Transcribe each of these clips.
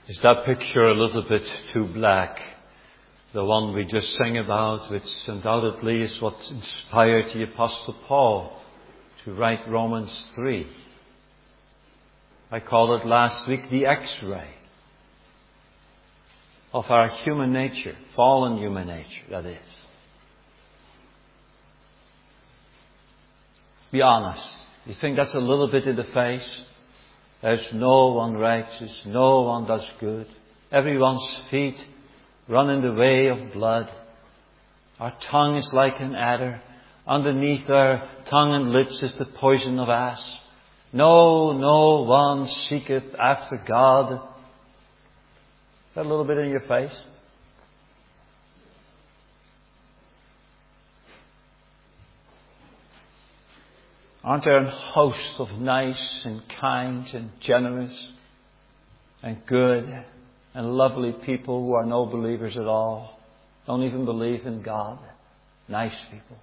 Is that picture a little bit too black? The one we just sang about, which undoubtedly is what inspired the Apostle Paul to write Romans 3. I called it last week the X-ray of our human nature, fallen human nature, that is. Be honest. You think that's a little bit in the face? There's no one righteous, no one does good. Everyone's feet run in the way of blood. Our tongue is like an adder. Underneath our tongue and lips is the poison of asp. No one seeketh after God. Is that a little bit in your face? Aren't there a host of nice and kind and generous and good and lovely people who are no believers at all? Don't even believe in God. Nice people.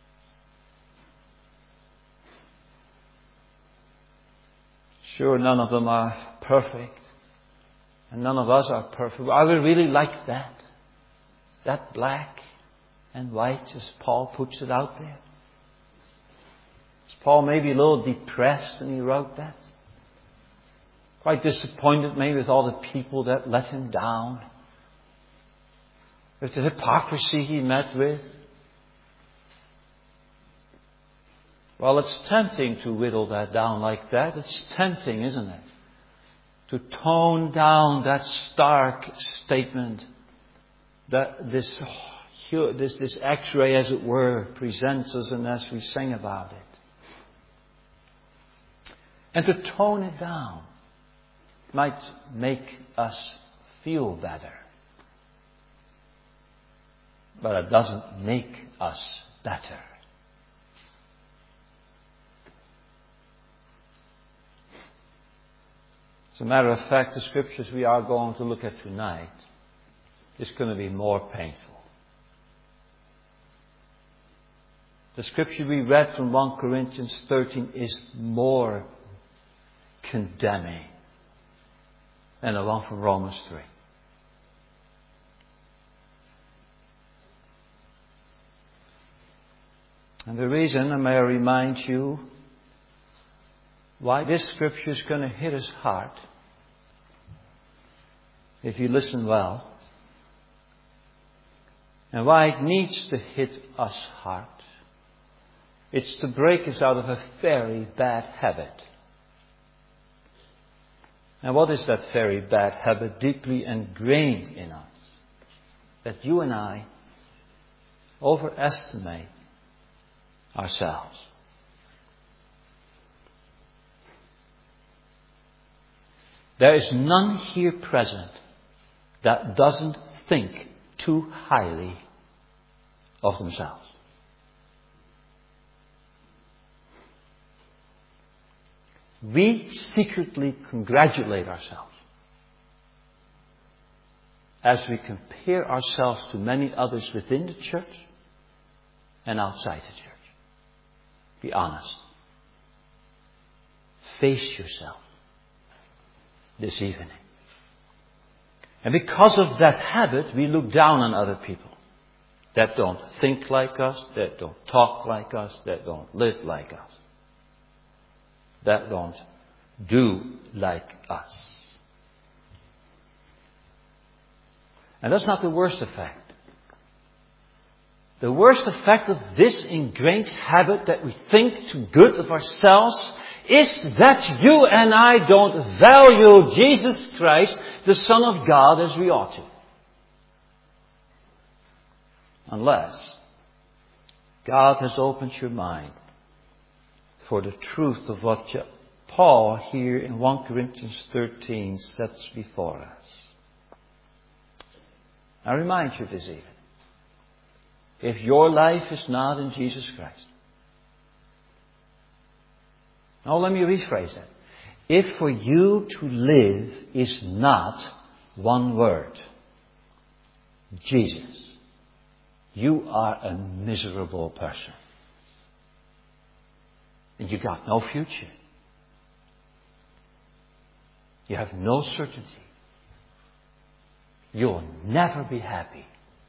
Sure, none of them are perfect. And none of us are perfect. Are we really like that? That black and white as Paul puts it out there? Was Paul maybe a little depressed when he wrote that? Quite disappointed maybe with all the people that let him down? With the hypocrisy he met with? Well, it's tempting to whittle that down like that. It's tempting, isn't it? To tone down that stark statement that this X-ray, as it were, presents us, and as we sing about it. And to tone it down might make us feel better. But it doesn't make us better. As a matter of fact, the scriptures we are going to look at tonight is going to be more painful. The scripture we read from 1 Corinthians 13 is more condemning than the one from Romans 3. And the reason, and may I remind you, why this scripture is going to hit us hard, if you listen well, and why it needs to hit us hard, it's to break us out of a very bad habit. And what is that very bad habit deeply ingrained in us? That you and I overestimate ourselves. There is none here present that doesn't think too highly of themselves. We secretly congratulate ourselves as we compare ourselves to many others within the church and outside the church. Be honest. Face yourself this evening. And because of that habit, we look down on other people that don't think like us, that don't talk like us, that don't live like us, that don't do like us. And that's not the worst effect. The worst effect of this ingrained habit that we think too good of ourselves is that you and I don't value Jesus Christ, the Son of God, as we ought to. Unless God has opened your mind for the truth of what Paul here in 1 Corinthians 13 sets before us. I remind you this evening, if your life is not in Jesus Christ, now let me rephrase that. If for you to live is not one word, Jesus, you are a miserable person. And you got no future. You have no certainty you'll never be happy.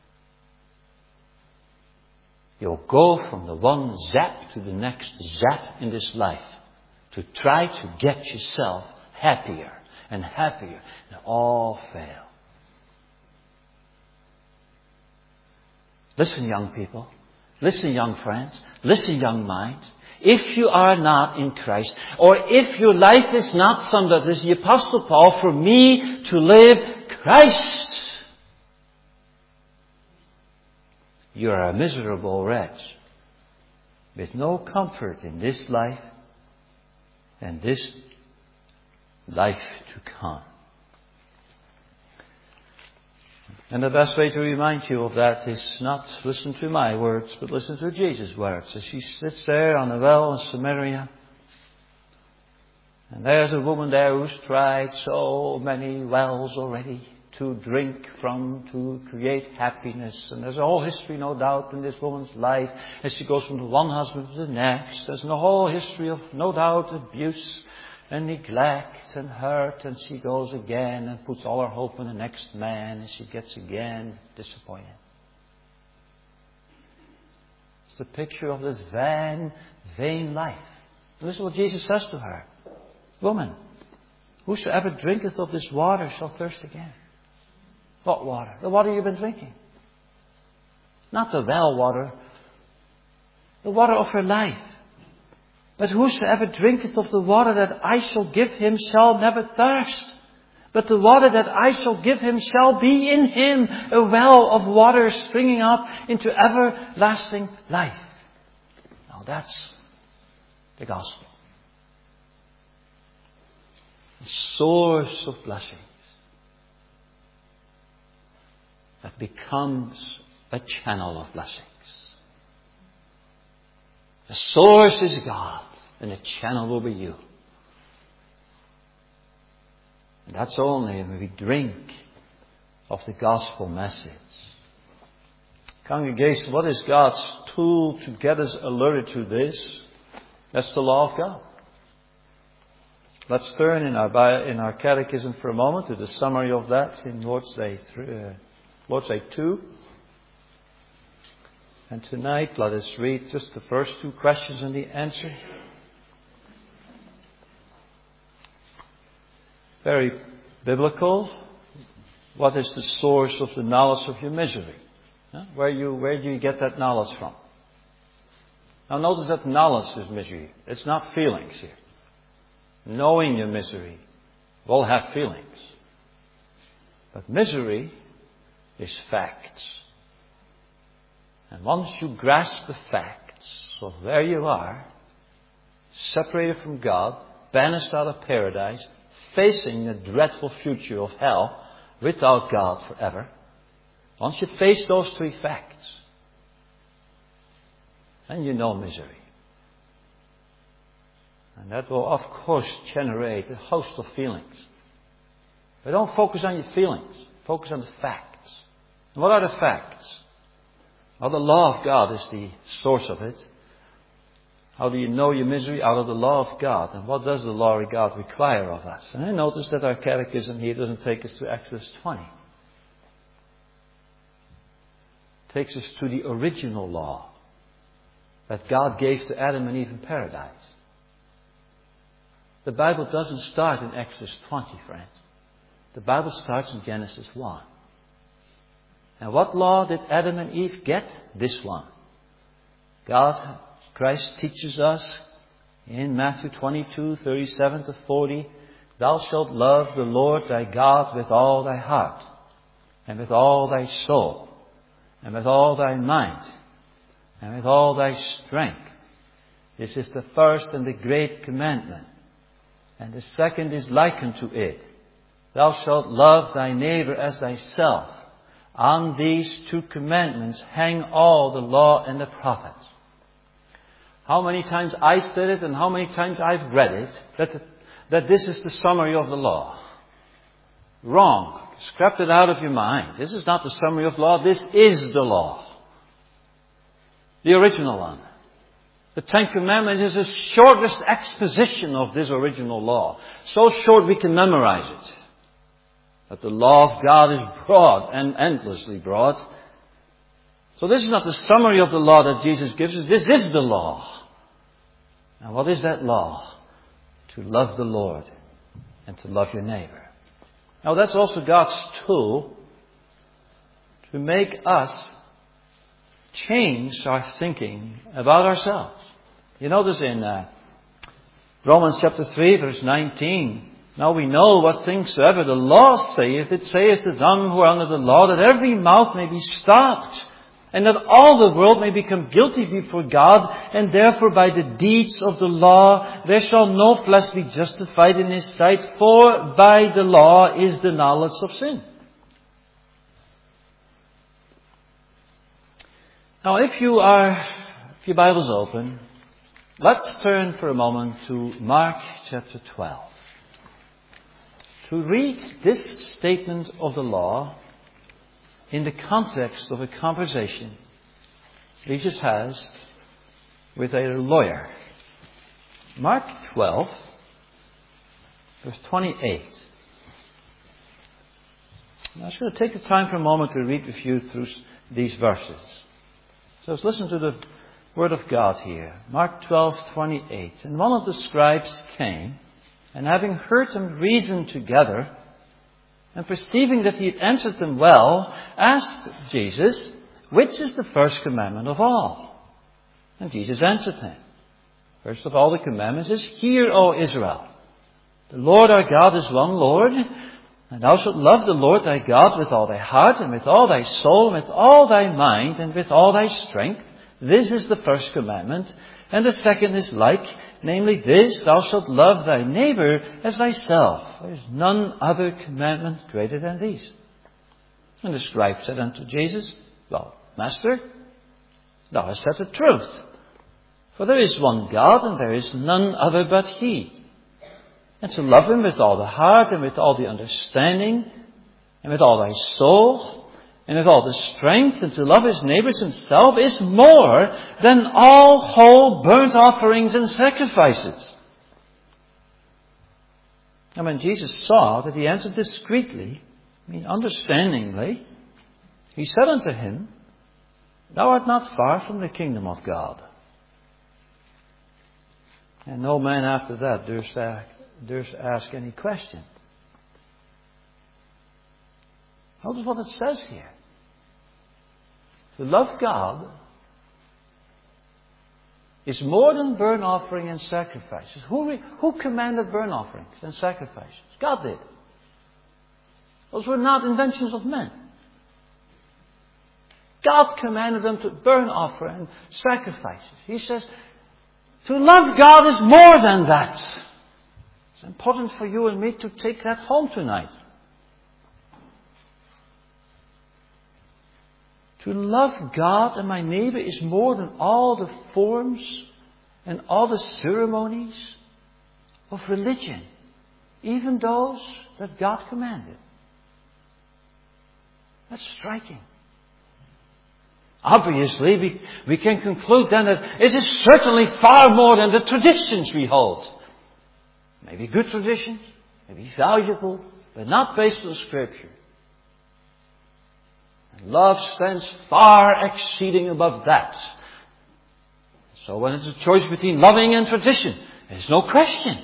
You'll go from the one zap to the next zap in this life to try to get yourself happier and happier, and all fail. Listen, young people. Listen, young friends. Listen, young minds. If you are not in Christ, or if your life is not summed up as the Apostle Paul, for me to live Christ, you are a miserable wretch with no comfort in this life and this life to come. And the best way to remind you of that is not listen to my words, but listen to Jesus' words. As he sits there on the well in Samaria, and there's a woman there who's tried so many wells already to drink from, to create happiness. And there's a whole history, no doubt, in this woman's life as she goes from the one husband to the next. There's a whole history of, no doubt, abuse and neglect and hurt, and she goes again and puts all her hope in the next man, and she gets again disappointed. It's a picture of this vain life. And this is what Jesus says to her. Woman, whosoever drinketh of this water shall thirst again. What water? The water you've been drinking. Not the well water. The water of her life. But whosoever drinketh of the water that I shall give him shall never thirst. But the water that I shall give him shall be in him a well of water springing up into everlasting life. Now that's the gospel. The source of blessings that becomes a channel of blessings. The source is God, and the channel will be you. And that's only when we drink of the gospel message. Congregation, what is God's tool to get us alerted to this? That's the law of God. Let's turn in our catechism for a moment to the summary of that in Lord's Day 2. And tonight, let us read just the first two questions and the answer. Very biblical. What is the source of the knowledge of your misery? Where do you get that knowledge from? Now notice that knowledge is misery. It's not feelings here. Knowing your misery will have feelings. But misery is facts. And once you grasp the facts of where you are, separated from God, banished out of paradise, facing the dreadful future of hell without God forever, once you face those three facts, then you know misery. And that will, of course, generate a host of feelings. But don't focus on your feelings. Focus on the facts. And what are the facts? Well, the law of God is the source of it. How do you know your misery? Out of the law of God. And what does the law of God require of us? And I notice that our catechism here doesn't take us to Exodus 20. It takes us to the original law that God gave to Adam and Eve in paradise. The Bible doesn't start in Exodus 20, friends. The Bible starts in Genesis 1. And what law did Adam and Eve get? This one. Christ teaches us in Matthew 22:37-40, Thou shalt love the Lord thy God with all thy heart, and with all thy soul, and with all thy mind, and with all thy strength. This is the first and the great commandment. And the second is likened to it. Thou shalt love thy neighbor as thyself. On these two commandments hang all the law and the prophets. How many times I said it and how many times I've read it, that this is the summary of the law. Wrong. Scrap it out of your mind. This is not the summary of law. This is the law. The original one. The Ten Commandments is the shortest exposition of this original law. So short we can memorize it. That the law of God is broad and endlessly broad. So this is not the summary of the law that Jesus gives us. This is the law. And what is that law? To love the Lord and to love your neighbor. Now that's also God's tool to make us change our thinking about ourselves. You notice in Romans chapter 3 verse 19, now we know what things soever the law saith, it saith to them who are under the law, that every mouth may be stopped, and that all the world may become guilty before God, and therefore by the deeds of the law there shall no flesh be justified in his sight, for by the law is the knowledge of sin. Now if your Bible's open, let's turn for a moment to Mark chapter 12. To read this statement of the law in the context of a conversation Jesus has with a lawyer. Mark 12, verse 28. Now, I'm just going to take the time for a moment to read with you through these verses. So let's listen to the Word of God here. Mark 12:28. And one of the scribes came, and having heard them reason together, and perceiving that he had answered them well, asked Jesus, which is the first commandment of all? And Jesus answered him, first of all the commandments is, Hear, O Israel, the Lord our God is one Lord, and thou shalt love the Lord thy God with all thy heart, and with all thy soul, and with all thy mind, and with all thy strength. This is the first commandment. And the second is like, namely this, thou shalt love thy neighbor as thyself. There is none other commandment greater than these. And the scribe said unto Jesus, Well, Master, thou hast said the truth. For there is one God, and there is none other but He. And to love Him with all the heart, and with all the understanding, and with all thy soul, and with all the strength, and to love his neighbors himself, is more than all whole burnt offerings and sacrifices. And when Jesus saw that he answered discreetly, understandingly, he said unto him, Thou art not far from the kingdom of God. And no man after that durst ask any question. Notice what it says here. To love God is more than burnt offering and sacrifices. Who commanded burnt offerings and sacrifices? God did. Those were not inventions of men. God commanded them to burn offer and sacrifices. He says, to love God is more than that. It's important for you and me to take that home tonight. To love God and my neighbor is more than all the forms and all the ceremonies of religion, even those that God commanded. That's striking. Obviously, we can conclude then that it is certainly far more than the traditions we hold. Maybe good traditions, maybe valuable, but not based on Scripture. Love stands far exceeding above that. So when it's a choice between loving and tradition, there's no question.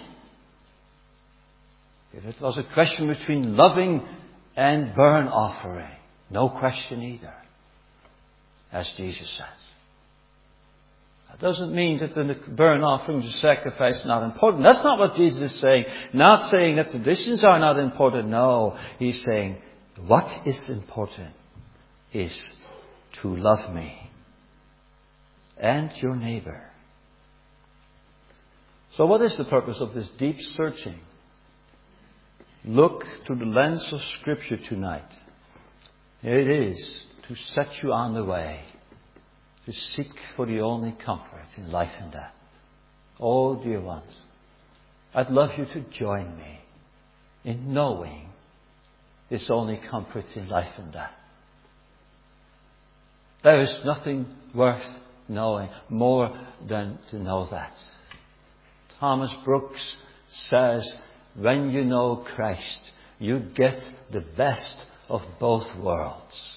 If it was a question between loving and burnt offering, no question either, as Jesus says. That doesn't mean that the burnt offering, the sacrifice is not important. That's not what Jesus is saying. Not saying that traditions are not important. No, He's saying what is important is to love me and your neighbor. So what is the purpose of this deep searching? Look through the lens of Scripture tonight. It is to set you on the way to seek for the only comfort in life and death. Oh, dear ones, I'd love you to join me in knowing this only comfort in life and death. There is nothing worth knowing more than to know that. Thomas Brooks says, when you know Christ, you get the best of both worlds.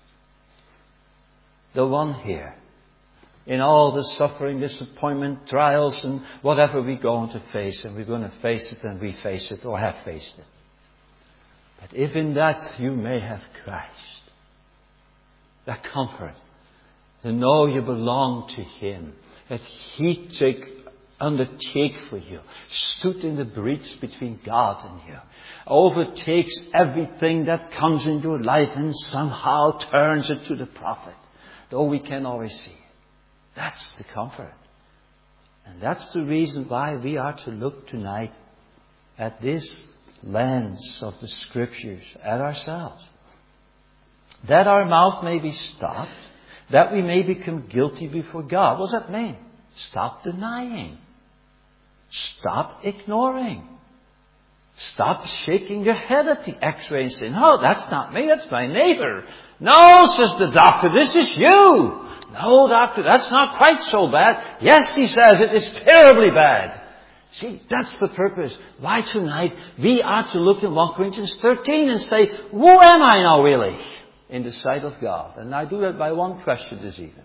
The one here, in all the suffering, disappointment, trials, and whatever we're going to face, and we're going to face it, and we face it, or have faced it. But if in that you may have Christ, that comfort, to know you belong to Him, that He undertake for you, stood in the breach between God and you, overtakes everything that comes in your life and somehow turns it to the profit, though we can't always see it. That's the comfort. And that's the reason why we are to look tonight at this lens of the Scriptures, at ourselves. That our mouth may be stopped, that we may become guilty before God. What does that mean? Stop denying. Stop ignoring. Stop shaking your head at the x-ray and saying, "Oh, that's not me, that's my neighbor." "No," says the doctor, "this is you." "No, doctor, that's not quite so bad." "Yes," he says, "it is terribly bad." See, that's the purpose. Why tonight we are to look in 1 Corinthians 13 and say, who am I now really in the sight of God? And I do that by one question this evening.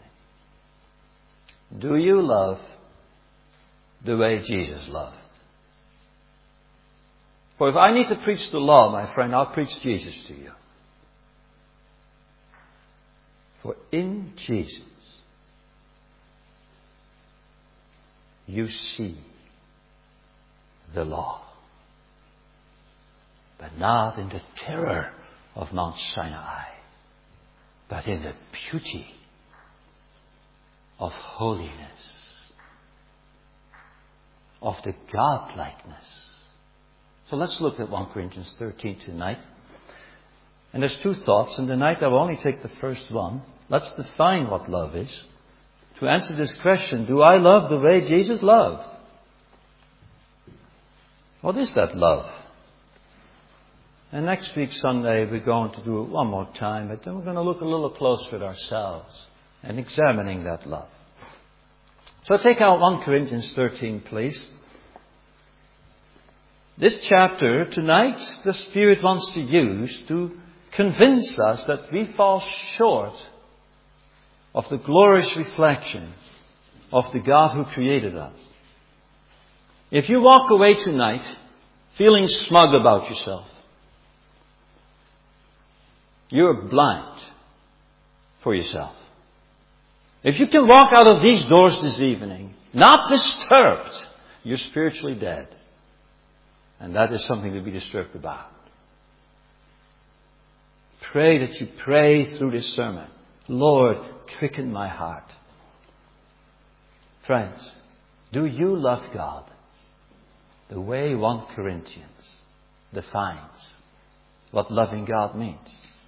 Do you love the way Jesus loved? For if I need to preach the law, my friend, I'll preach Jesus to you. For in Jesus, you see the law, but not in the terror of Mount Sinai, but in the beauty of holiness, of the godlikeness. So let's look at 1 Corinthians 13 tonight. And there's two thoughts, and tonight I will only take the first one. Let's define what love is. To answer this question, do I love the way Jesus loved? What is that love? And next week, Sunday, we're going to do it one more time, but then we're going to look a little closer at ourselves and examining that love. So take out 1 Corinthians 13, please. This chapter, tonight, the Spirit wants to use to convince us that we fall short of the glorious reflection of the God who created us. If you walk away tonight feeling smug about yourself, you're blind for yourself. If you can walk out of these doors this evening, not disturbed, you're spiritually dead. And that is something to be disturbed about. Pray that you pray through this sermon. Lord, quicken my heart. Friends, do you love God the way 1 Corinthians defines what loving God means?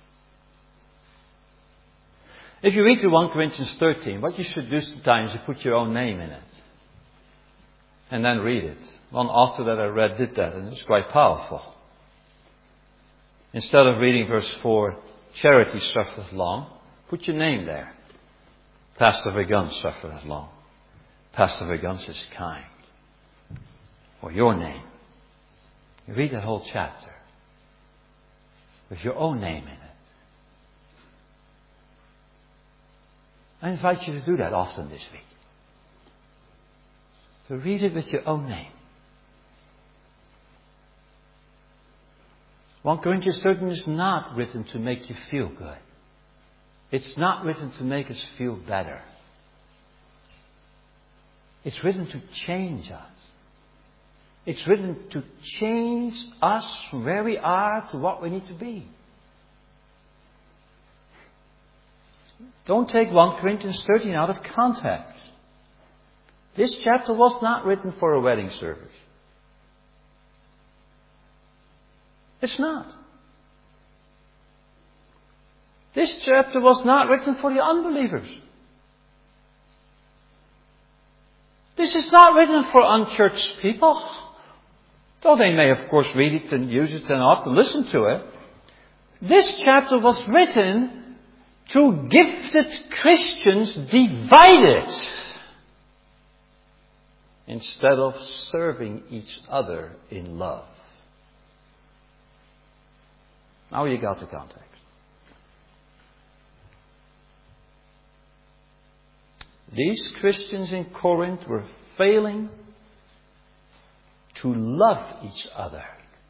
If you read through 1 Corinthians 13, what you should do sometimes is you put your own name in it. And then read it. One author that I read did that, and it's quite powerful. Instead of reading verse 4, charity suffereth long, put your name there. Pastor Verguns suffereth long. Pastor Verguns is kind. Or your name. You read that whole chapter with your own name in it. I invite you to do that often this week. To read it with your own name. 1 Corinthians 13 is not written to make you feel good. It's not written to make us feel better. It's written to change us. It's written to change us from where we are to what we need to be. Don't take 1 Corinthians 13 out of context. This chapter was not written for a wedding service. It's not. This chapter was not written for the unbelievers. This is not written for unchurched people. Though they may, of course, read it and use it and ought to listen to it. This chapter was written to gifted Christians divided instead of serving each other in love. Now you got the context. These Christians in Corinth were failing to love each other.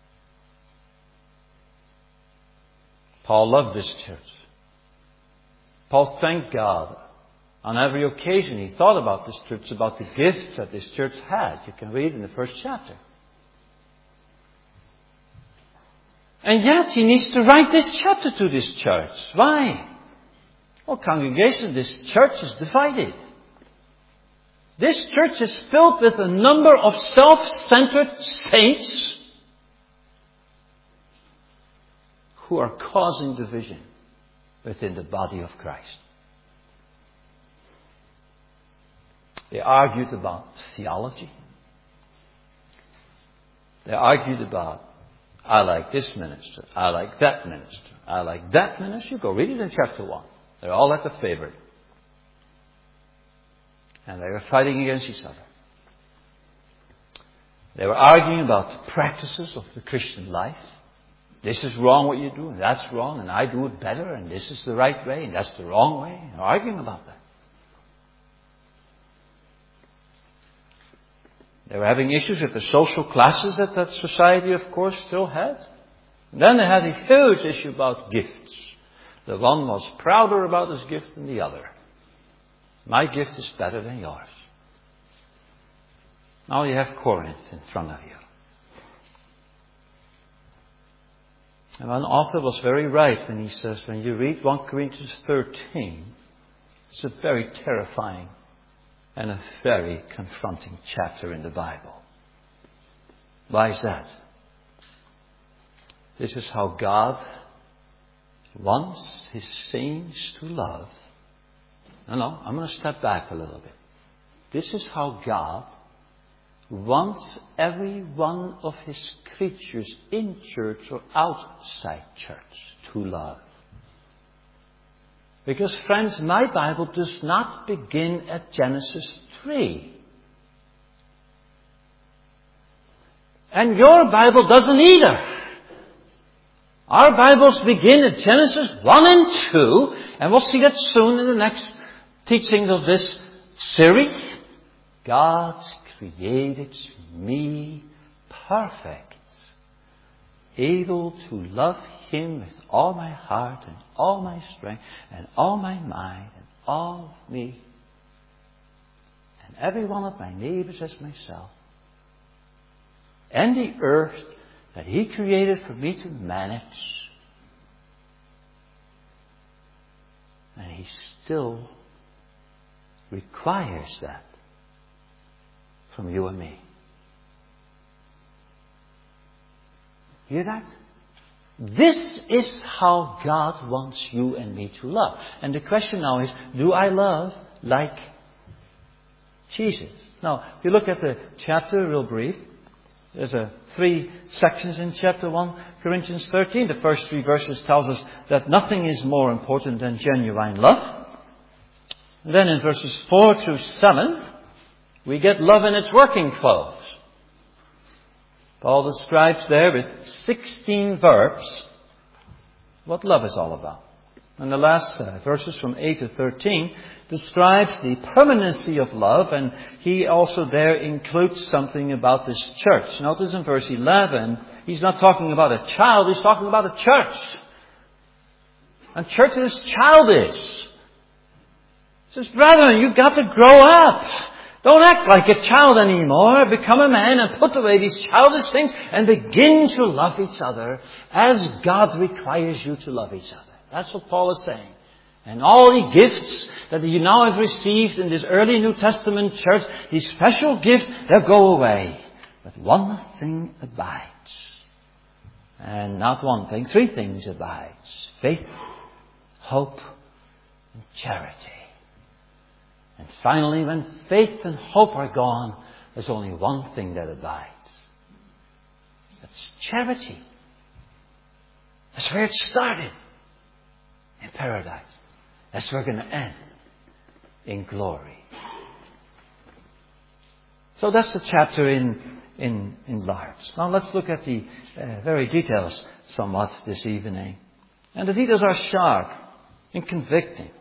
Paul loved this church. Paul thanked God. On every occasion he thought about this church, about the gifts that this church had. You can read in the first chapter. And yet he needs to write this chapter to this church. Why? Well, congregation, this church is divided. This church is filled with a number of self-centered saints who are causing division within the body of Christ. They argued about theology. They argued about, I like this minister, I like that minister, I like that minister. You go read it in chapter 1. They're all at the favorite. And they were fighting against each other. They were arguing about the practices of the Christian life. This is wrong what you do, and that's wrong, and I do it better, and this is the right way, and that's the wrong way. They're arguing about that. They were having issues with the social classes that society, of course, still had. And then they had a huge issue about gifts. The one was prouder about his gift than the other. My gift is better than yours. Now you have Corinth in front of you. And one author was very right when he says, when you read 1 Corinthians 13, it's a very terrifying and a very confronting chapter in the Bible. Why is that? This is how God wants His saints to love. No, I'm going to step back a little bit. This is how God wants every one of His creatures in church or outside church to love. Because, friends, my Bible does not begin at Genesis 3. And your Bible doesn't either. Our Bibles begin at Genesis 1 and 2, and we'll see that soon in the next teaching of this series. God created me perfect, able to love Him with all my heart and all my strength and all my mind and all of me and every one of my neighbors as myself, and the earth that He created for me to manage. And He still requires that from you and me. Hear that? This is how God wants you and me to love. And the question now is, do I love like Jesus? Now, if you look at the chapter real brief, there's 3 sections in chapter 1 Corinthians 13. The first 3 verses tells us that nothing is more important than genuine love. And then in verses 4 through 7, we get love in its working clothes. Paul describes there with 16 verbs what love is all about. And the last verses from 8 to 13 describes the permanency of love, and he also there includes something about this church. Notice in verse 11, he's not talking about a child, he's talking about a church. And church is childish. He says, brethren, you've got to grow up. Don't act like a child anymore. Become a man and put away these childish things and begin to love each other as God requires you to love each other. That's what Paul is saying. And all the gifts that you now have received in this early New Testament church, these special gifts, they'll go away. But one thing abides. And not one thing, 3 things abides. Faith, hope, and charity. And finally, when faith and hope are gone, there's only one thing that abides. That's charity. That's where it started. In paradise. That's where we're going to end. In glory. So that's the chapter in large. Now let's look at the very details. somewhat this evening. And the leaders are sharp in convicting.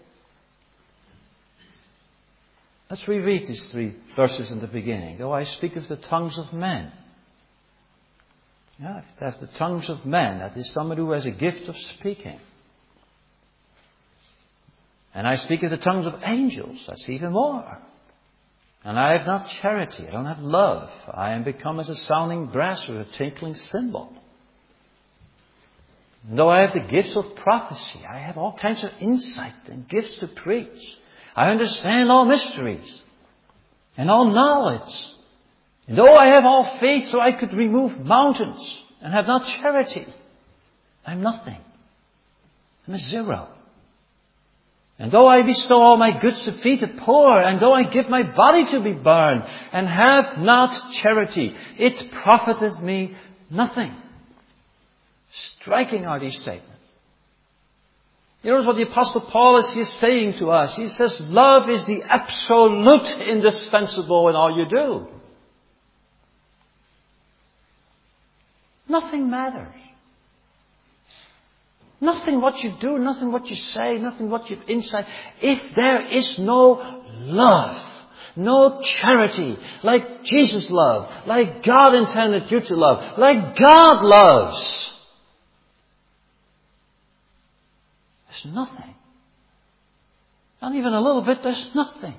Let's reread these 3 verses in the beginning. Though I speak of the tongues of men. Yeah, if that's the tongues of men, that is somebody who has a gift of speaking. And I speak of the tongues of angels, that's even more. And I have not charity, I don't have love. I am become as a sounding brass or a tinkling cymbal. And though I have the gifts of prophecy, I have all kinds of insight and gifts to preach. I understand all mysteries and all knowledge. And though I have all faith so I could remove mountains and have not charity, I'm nothing. I'm a zero. And though I bestow all my goods to feed the poor, and though I give my body to be burned, and have not charity, it profiteth me nothing. Striking are these statements. You notice what the Apostle Paul is here saying to us. He says, love is the absolute indispensable in all you do. Nothing matters. Nothing what you do, nothing what you say, nothing what you insight. If there is no love, no charity, like Jesus loved, like God intended you to love, like God loves, there's nothing. Not even a little bit, there's nothing.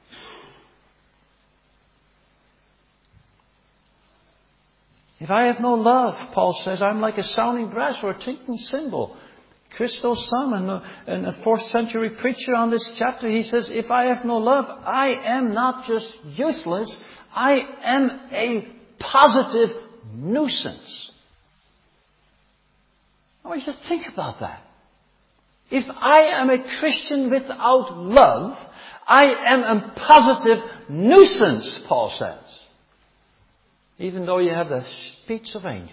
If I have no love, Paul says, I'm like a sounding brass or a tinkling cymbal. Christo's son and a 4th century preacher on this chapter, he says, if I have no love, I am not just useless, I am a positive nuisance. I want you to think about that. If I am a Christian without love, I am a positive nuisance, Paul says. Even though you have the speech of angels.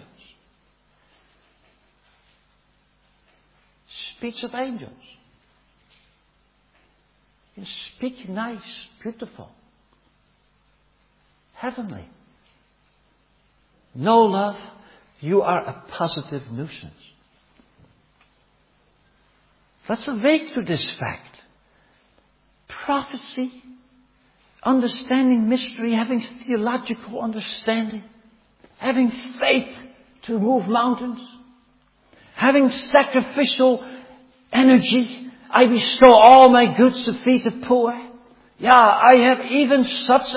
Speech of angels. You speak nice, beautiful, heavenly. No love, you are a positive nuisance. Let's awake to this fact. Prophecy, understanding mystery, having theological understanding, having faith to move mountains, having sacrificial energy. I bestow all my goods to feed the poor. Yeah, I have even such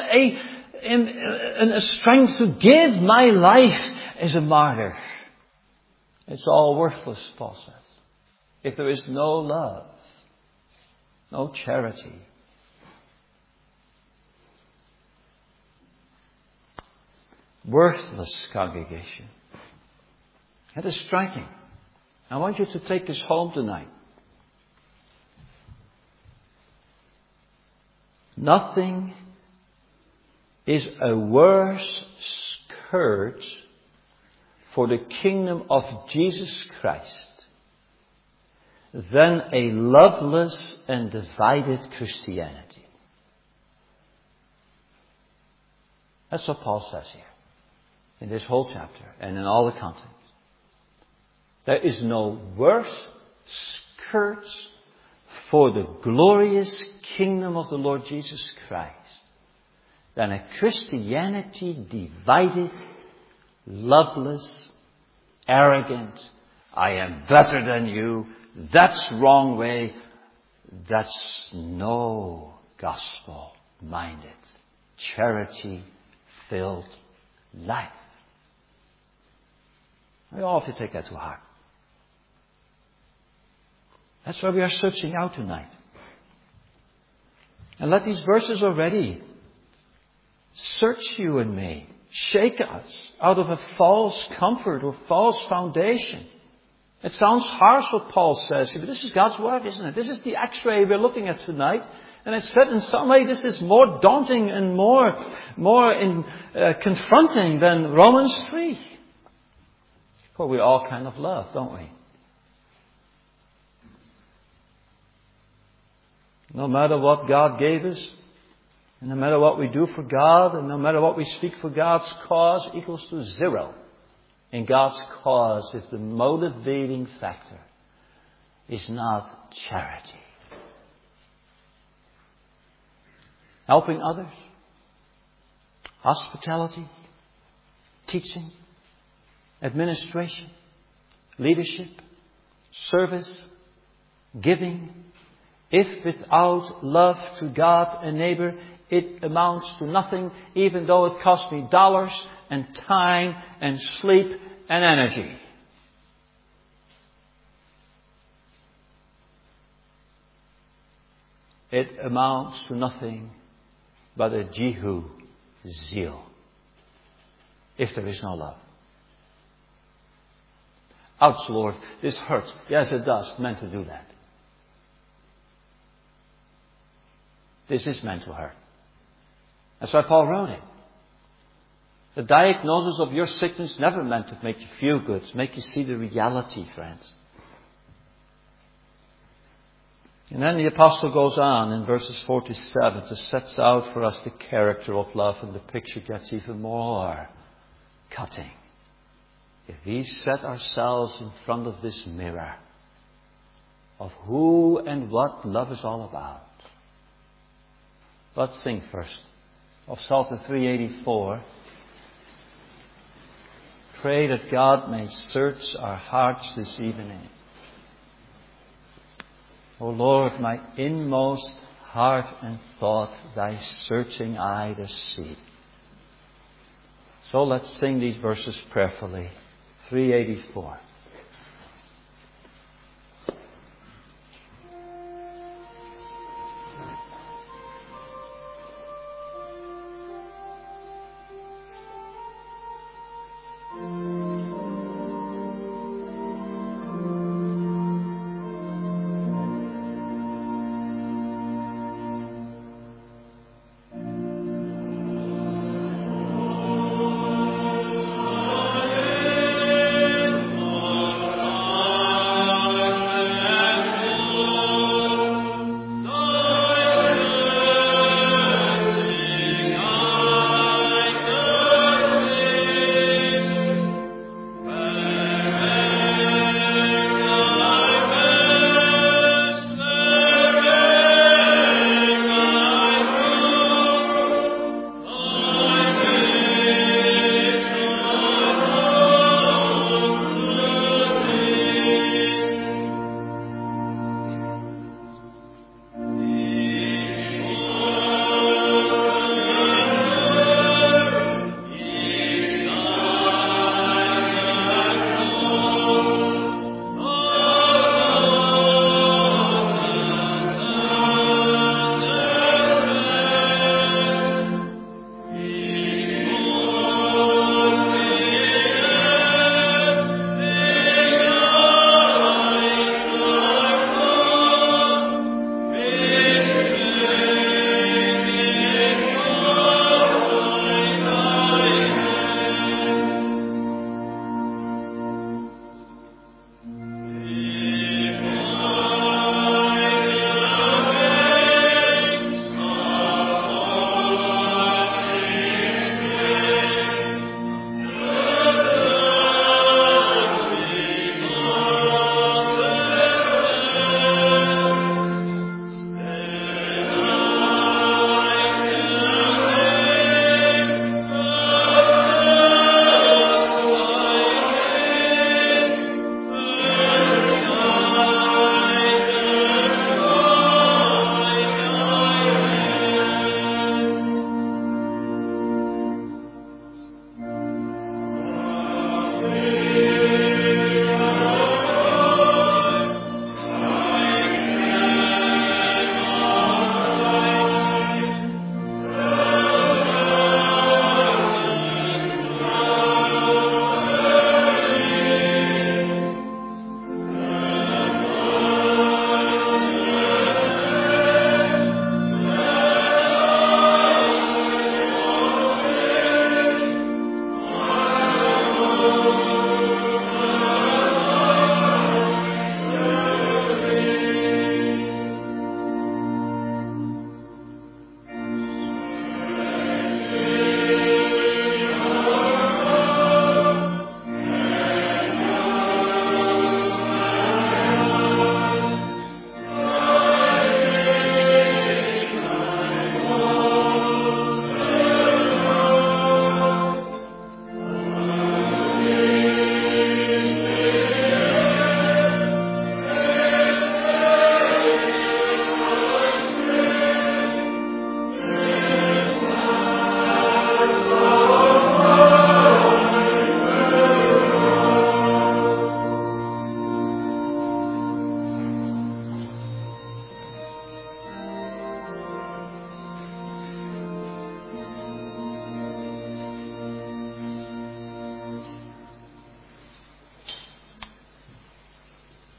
a strength to give my life as a martyr. It's all worthless, Paul says, if there is no love, no charity. Worthless congregation. That is striking. I want you to take this home tonight. Nothing is a worse scourge for the kingdom of Jesus Christ than a loveless and divided Christianity. That's what Paul says here in this whole chapter and in all the contents. There is no worse scourge for the glorious kingdom of the Lord Jesus Christ than a Christianity divided, loveless, arrogant. I am better than you. That's wrong way. That's no gospel-minded, charity-filled life. We all have to take that to heart. That's why we are searching out tonight. And let these verses already search you and me, shake us out of a false comfort or false foundation. It sounds harsh what Paul says, but this is God's word, isn't it? This is the x-ray we're looking at tonight. And I said in some way this is more daunting and more confronting than Romans 3. For we all kind of love, don't we? No matter what God gave us, and no matter what we do for God, and no matter what we speak for God's cause, equals to 0. in God's cause if the motivating factor is not charity? Helping others, hospitality, teaching, administration, leadership, service, giving. If without love to God and neighbor, it amounts to nothing, even though it costs me dollars and time and sleep and energy. It amounts to nothing but a Jehu zeal, if there is no love. Ouch, Lord, this hurts. Yes, it does. It's meant to do that. This is meant to hurt. That's why Paul wrote it. The diagnosis of your sickness never meant to make you feel good. It's make you see the reality, friends. And then the apostle goes on in verses 47 to set out for us the character of love, and the picture gets even more cutting. If we set ourselves in front of this mirror of who and what love is all about. Let's sing first of Psalm 384. Pray that God may search our hearts this evening. O Lord, my inmost heart and thought, thy searching eye to see. So let's sing these verses prayerfully. 384.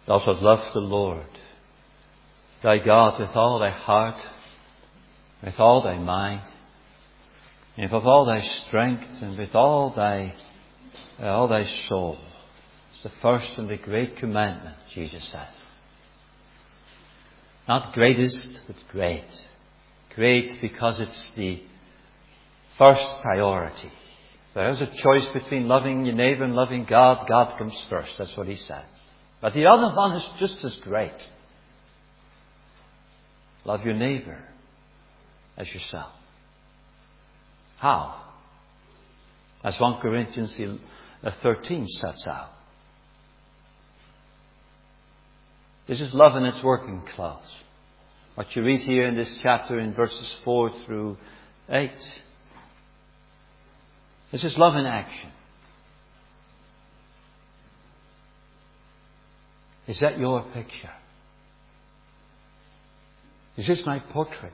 Thou shalt love the Lord thy God with all thy heart, with all thy mind, and with all thy strength, and with all thy soul. It's the first and the great commandment, Jesus says. Not greatest, but great. Great because it's the first priority. There's a choice between loving your neighbour and loving God. God comes first. That's what he says. But the other one is just as great. Love your neighbour as yourself. How? As 1 Corinthians 13 sets out. This is love in its working class. What you read here in this chapter in verses 4 through 8. This is love in action. Is that your picture? Is this my portrait?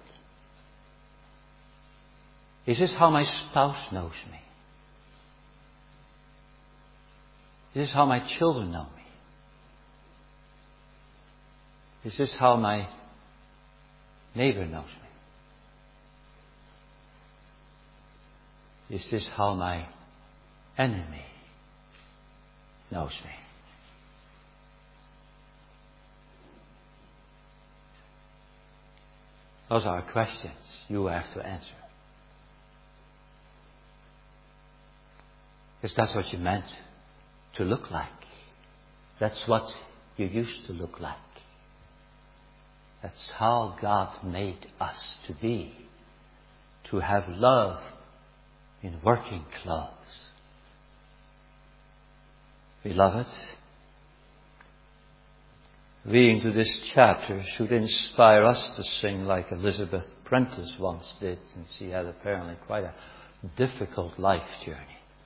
Is this how my spouse knows me? Is this how my children know me? Is this how my neighbor knows me? Is this how my enemy knows me? Those are questions you have to answer. Because that's what you meant to look like. That's what you used to look like. That's how God made us to be. To have love in working clothes. Beloved, reading to this chapter should inspire us to sing like Elizabeth Prentice once did, and she had apparently quite a difficult life journey.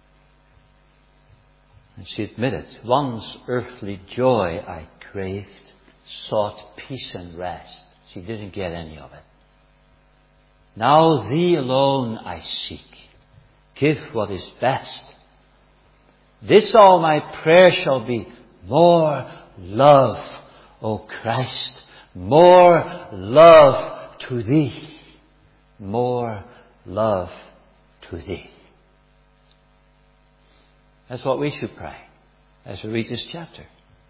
And she admitted, once earthly joy I craved, sought peace and rest. She didn't get any of it. Now thee alone I seek. Give what is best. This all my prayer shall be, more love, O Christ, more love to thee, more love to thee. That's what we should pray as we read this chapter.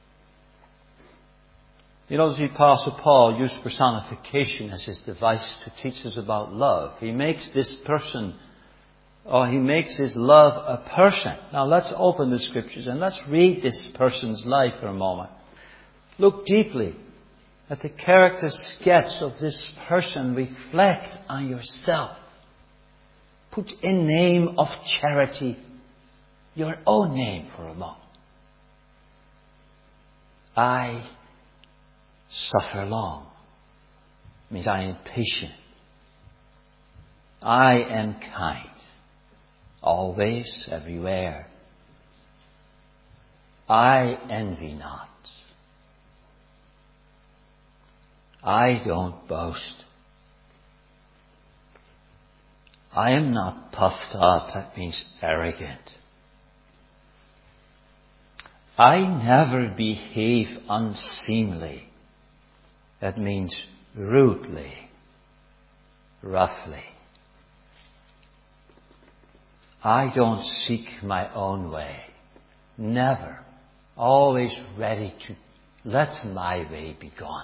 You know, the Apostle Paul used personification as his device to teach us about love. He makes this person, or he makes his love a person. Now let's open the scriptures and let's read this person's life for a moment. Look deeply at the character sketch of this person. Reflect on yourself. Put in name of charity your own name for a moment. I suffer long. Means I am patient. I am kind. Always, everywhere. I envy not. I don't boast. I am not puffed up. That means arrogant. I never behave unseemly. That means rudely, roughly. I don't seek my own way. Never. Always ready to let my way be gone.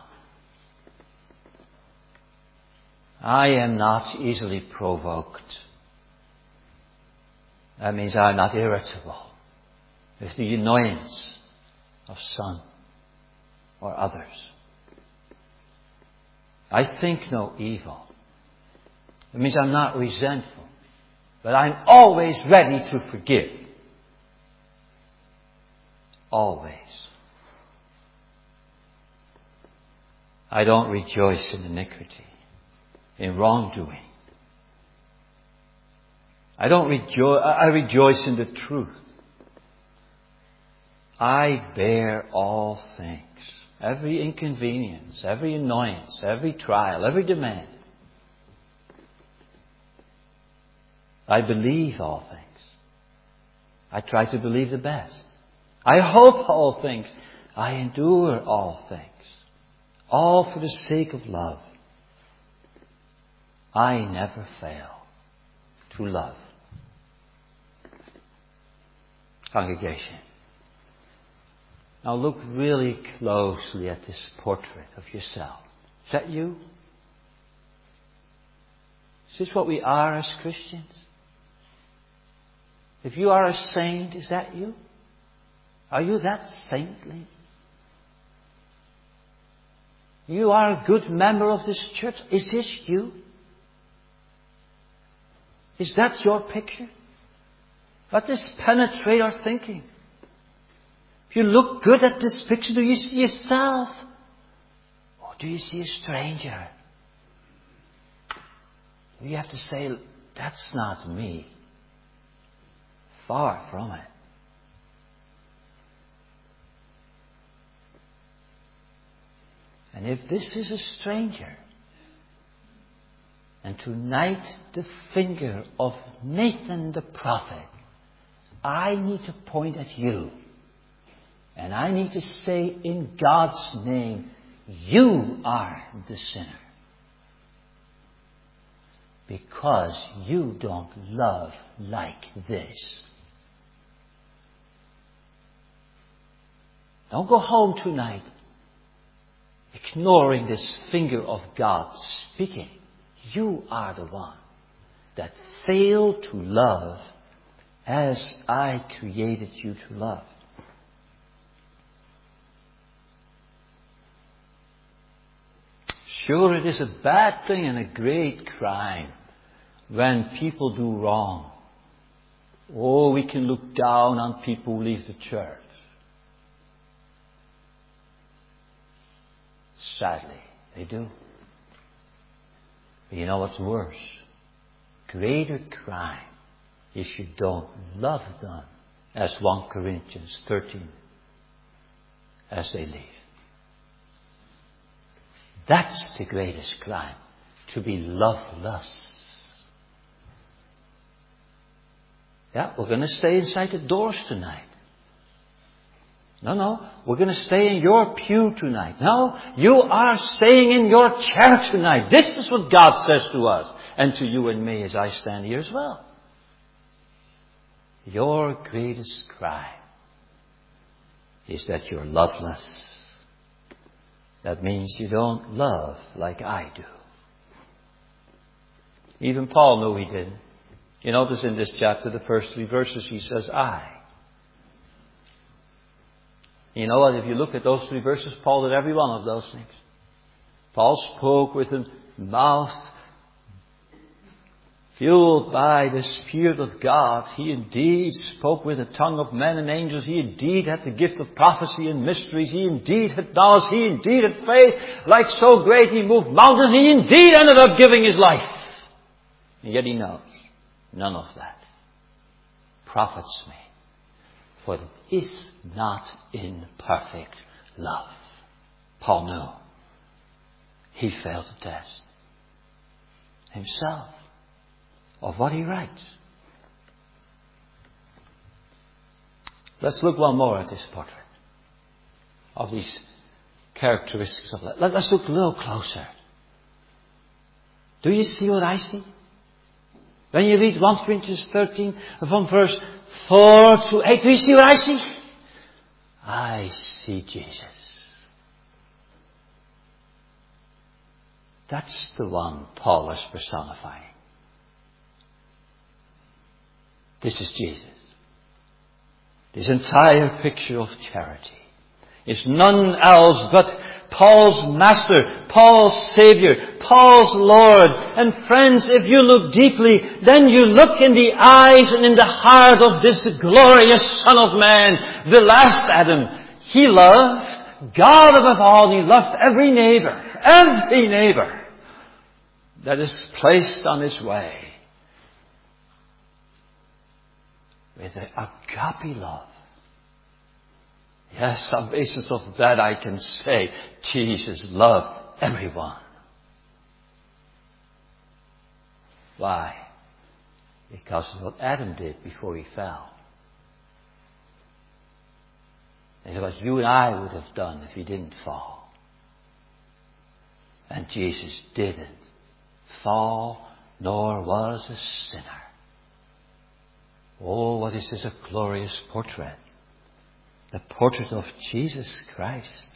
I am not easily provoked. That means I'm not irritable with the annoyance of some or others. I think no evil. It means I'm not resentful, but I'm always ready to forgive. Always. I don't rejoice in iniquity, in wrongdoing. I rejoice in the truth. I bear all things. Every inconvenience, every annoyance, every trial, every demand. I believe all things. I try to believe the best. I hope all things. I endure all things, all for the sake of love. I never fail to love. Congregation, now look really closely at this portrait of yourself. Is that you? Is this what we are as Christians? If you are a saint, is that you? Are you that saintly? You are a good member of this church. Is this you? Is that your picture? Let this penetrate our thinking. If you look good at this picture, do you see yourself? Or do you see a stranger? You have to say, that's not me. Far from it. And if this is a stranger, and tonight the finger of Nathan the prophet, I need to point at you. And I need to say in God's name, you are the sinner. Because you don't love like this. Don't go home tonight ignoring this finger of God speaking. You are the one that failed to love as I created you to love. Sure, it is a bad thing and a great crime when people do wrong. Oh, we can look down on people who leave the church. Sadly, they do. But you know what's worse? Greater crime if you don't love them, as 1 Corinthians 13, as they leave. That's the greatest crime, to be loveless. Yeah, we're going to stay inside the doors tonight. No, we're going to stay in your pew tonight. No, you are staying in your chair tonight. This is what God says to us and to you and me as I stand here as well. Your greatest crime is that you're loveless. That means you don't love like I do. Even Paul knew he didn't. You notice in this chapter, the first 3 verses, he says, I. You know what? If you look at those 3 verses, Paul did every one of those things. Paul spoke with a mouth fueled by the Spirit of God. He indeed spoke with the tongue of men and angels. He indeed had the gift of prophecy and mysteries. He indeed had knowledge. He indeed had faith. Like so great, he moved mountains. He indeed ended up giving his life. And yet he knows none of that profits me. For it is not in perfect love. Paul knew. He failed the test himself of what he writes. Let's look one more at this portrait of these characteristics of love. Let's look a little closer. Do you see what I see? When you read 1 Corinthians 13 from verse 4 to 8, do you see what I see? I see Jesus. That's the one Paul was personifying. This is Jesus. This entire picture of charity is none else but Paul's Master, Paul's Savior, Paul's Lord. And friends, if you look deeply, then you look in the eyes and in the heart of this glorious Son of Man, the last Adam. He loved God above all, and he loved every neighbor that is placed on his way with an agape love. Yes, on the basis of that I can say Jesus loved everyone. Why? Because of what Adam did before he fell. It's what you and I would have done if he didn't fall. And Jesus didn't fall, nor was a sinner. Oh, what is this a glorious portrait. The portrait of Jesus Christ.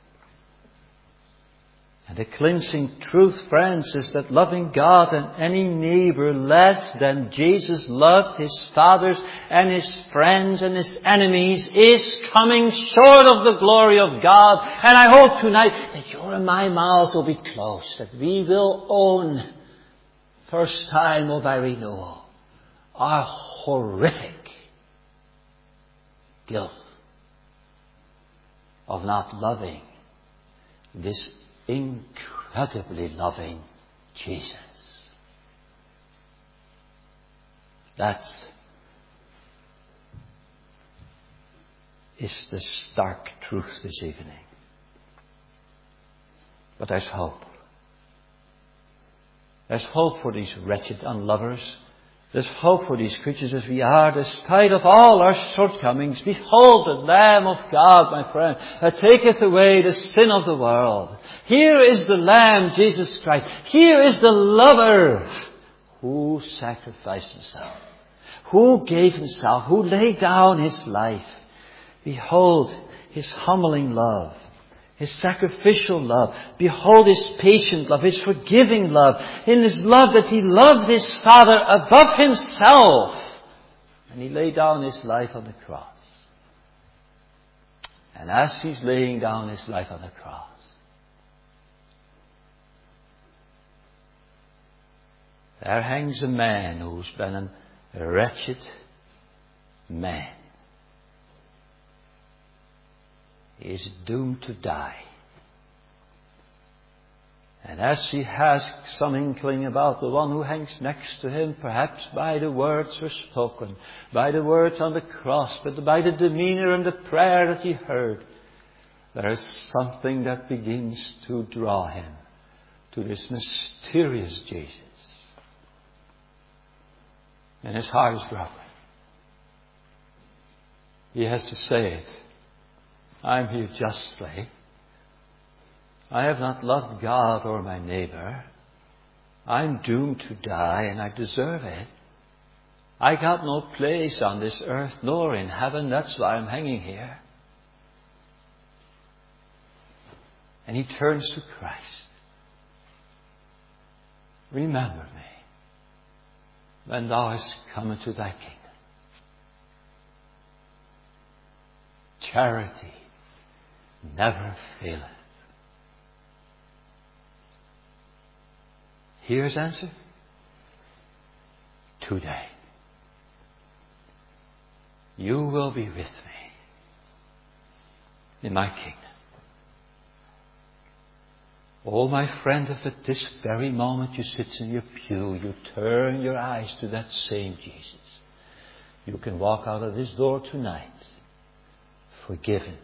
And the cleansing truth, friends, is that loving God and any neighbor less than Jesus loved his fathers and his friends and his enemies is coming short of the glory of God. And I hope tonight that your and my mouths will be closed, that we will own, first time of our renewal, our horrific guilt of not loving this incredibly loving Jesus. That is the stark truth this evening. But there's hope. There's hope for these wretched unlovers. There's hope for these creatures as we are, despite of all our shortcomings. Behold the Lamb of God, my friend, that taketh away the sin of the world. Here is the Lamb, Jesus Christ. Here is the lover who sacrificed himself, who gave himself, who laid down his life. Behold his humbling love, his sacrificial love. Behold his patient love, his forgiving love. In his love that he loved his Father above himself. And he laid down his life on the cross. And as he's laying down his life on the cross, there hangs a man who's been a wretched man. He is doomed to die. And as he has some inkling about the one who hangs next to him, perhaps by the words were spoken, by the words on the cross, but by the demeanor and the prayer that he heard, there is something that begins to draw him to this mysterious Jesus. And his heart is broken. He has to say it. I'm here justly. I have not loved God or my neighbor. I'm doomed to die and I deserve it. I got no place on this earth nor in heaven. That's why I'm hanging here. And he turns to Christ. Remember me when thou hast come into thy kingdom. Charity never faileth. Here's answer. Today. You will be with me in my kingdom. Oh, my friend, if at this very moment you sit in your pew, you turn your eyes to that same Jesus, you can walk out of this door tonight forgiven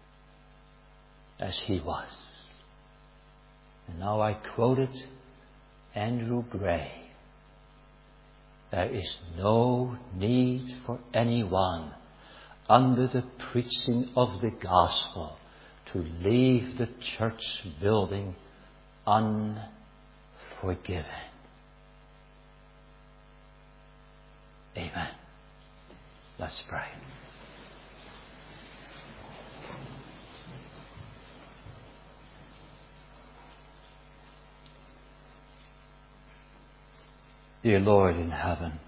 as he was. And now I quoted Andrew Gray. There is no need for anyone under the preaching of the gospel to leave the church building unforgiven. Amen. Let's pray. Dear Lord in heaven,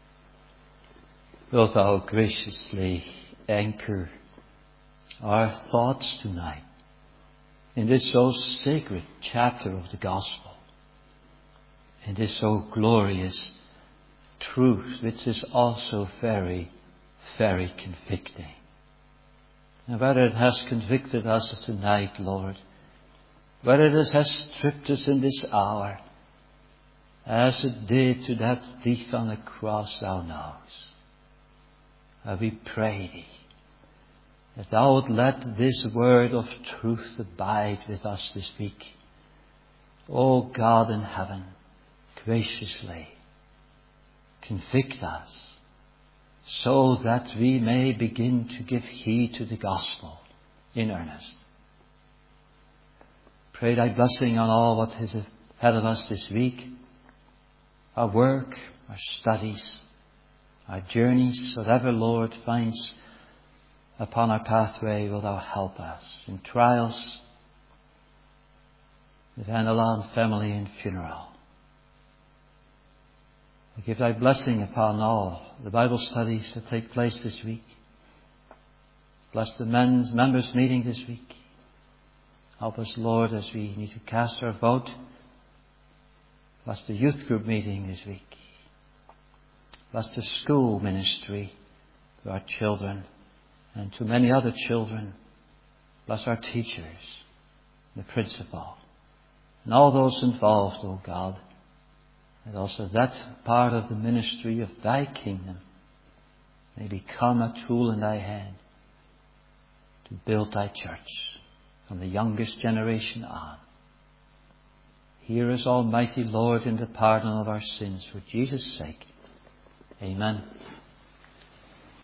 wilt thou graciously anchor our thoughts tonight in this so sacred chapter of the gospel, in this so glorious truth which is also very, very convicting. And whether it has convicted us tonight, Lord, whether it has stripped us in this hour, as it did to that thief on the cross, thou knowest. We pray thee that thou would let this word of truth abide with us this week. O God in heaven, graciously convict us so that we may begin to give heed to the gospel in earnest. Pray thy blessing on all what is ahead of us this week. Our work, our studies, our journeys, whatever, Lord, finds upon our pathway, will thou help us in trials, with Enola and family and funeral. I give thy blessing upon all the Bible studies that take place this week. Bless the men's members meeting this week. Help us, Lord, as we need to cast our vote. Bless the youth group meeting this week. Bless the school ministry to our children and to many other children. Bless our teachers, the principal, and all those involved, O God. And also that part of the ministry of thy kingdom may become a tool in thy hand to build thy church from the youngest generation on. Hear us, Almighty Lord, in the pardon of our sins for Jesus' sake. Amen.